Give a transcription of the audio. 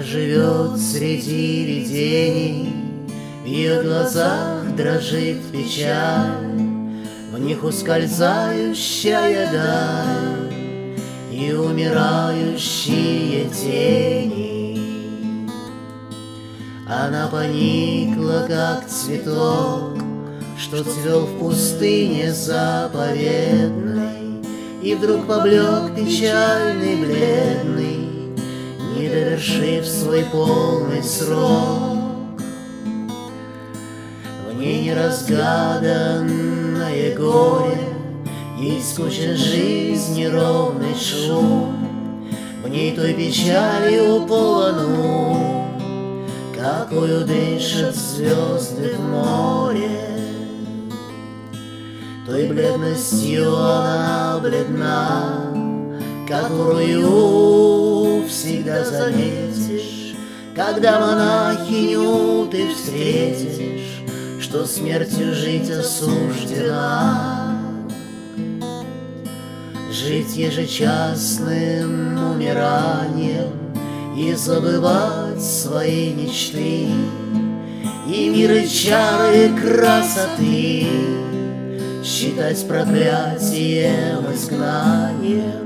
живет среди видений, в ее глазах дрожит печаль, в них ускользающая даль и умирающие тени. Она поникла, как цветок, что цвел в пустыне заповедной, и вдруг поблек печальный, бледный, не довершив свой полный срок. В ней неразгаданное горе, ей скучен жизни ровный шум, в ней той печалью полон ум, какую дышат звезды в море. Той бледностью она бледна, которую всегда заметишь, когда монахиню ты встретишь, что смертью жить осуждена. Жить ежечасным умиранием и забывать свои мечты, и миры чары красоты считать проклятием, изгнанием.